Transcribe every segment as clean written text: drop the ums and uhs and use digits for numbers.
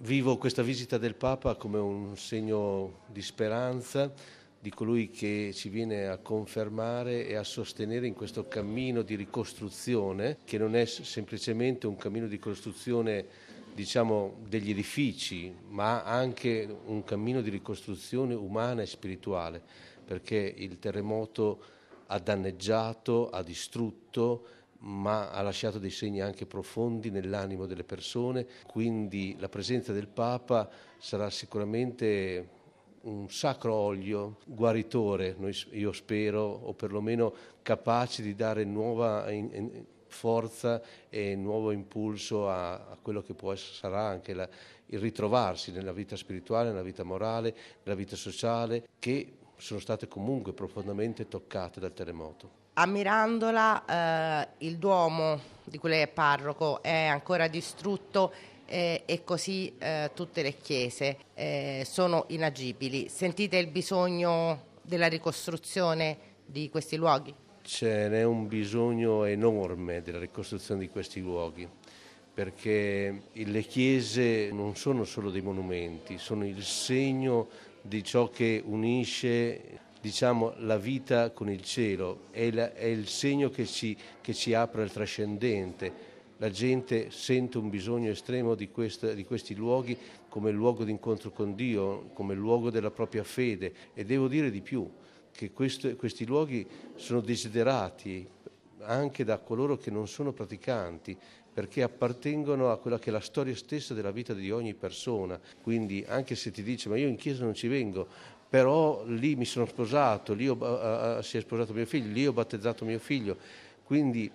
Vivo questa visita del Papa come un segno di speranza, di colui che ci viene a confermare e a sostenere in questo cammino di ricostruzione, che non è semplicemente un cammino di costruzione, diciamo, degli edifici, ma anche un cammino di ricostruzione umana e spirituale, perché il terremoto ha danneggiato, ha distrutto, ma ha lasciato dei segni anche profondi nell'animo delle persone, quindi la presenza del Papa sarà sicuramente un sacro olio guaritore, io spero, o perlomeno capace di dare nuova forza e nuovo impulso a quello che sarà anche il ritrovarsi nella vita spirituale, nella vita morale, nella vita sociale, che sono state comunque profondamente toccate dal terremoto. A Mirandola il Duomo di cui lei è parroco è ancora distrutto e così tutte le chiese sono inagibili. Sentite il bisogno della ricostruzione di questi luoghi? Ce n'è un bisogno enorme della ricostruzione di questi luoghi, perché le chiese non sono solo dei monumenti, sono il segno di ciò che unisce, diciamo, la vita con il cielo, è il segno che ci apre al trascendente. La gente sente un bisogno estremo di questi luoghi come luogo di incontro con Dio, come luogo della propria fede, e devo dire di più, che questi luoghi sono desiderati anche da coloro che non sono praticanti, perché appartengono a quella che è la storia stessa della vita di ogni persona. Quindi anche se ti dice ma io in chiesa non ci vengo, però lì mi sono sposato, lì si è sposato mio figlio, lì ho battezzato mio figlio, quindi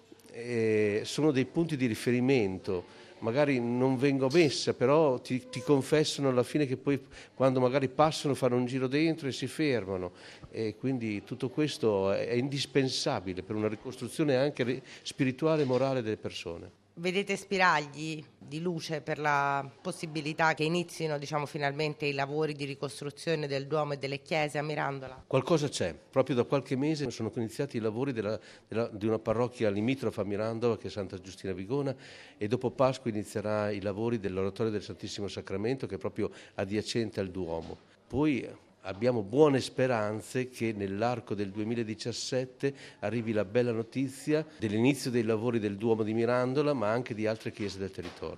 sono dei punti di riferimento. Magari non vengo messa, però ti confessano alla fine che poi quando magari passano fanno un giro dentro e si fermano, e quindi tutto questo è indispensabile per una ricostruzione anche spirituale e morale delle persone. Vedete spiragli di luce per la possibilità che inizino, diciamo, finalmente i lavori di ricostruzione del Duomo e delle chiese a Mirandola? Qualcosa c'è, proprio da qualche mese sono iniziati i lavori di una parrocchia limitrofa a Mirandola, che è Santa Giustina Vigona, e dopo Pasqua inizierà i lavori dell'oratorio del Santissimo Sacramento, che è proprio adiacente al Duomo. Poi abbiamo buone speranze che nell'arco del 2017 arrivi la bella notizia dell'inizio dei lavori del Duomo di Mirandola, ma anche di altre chiese del territorio.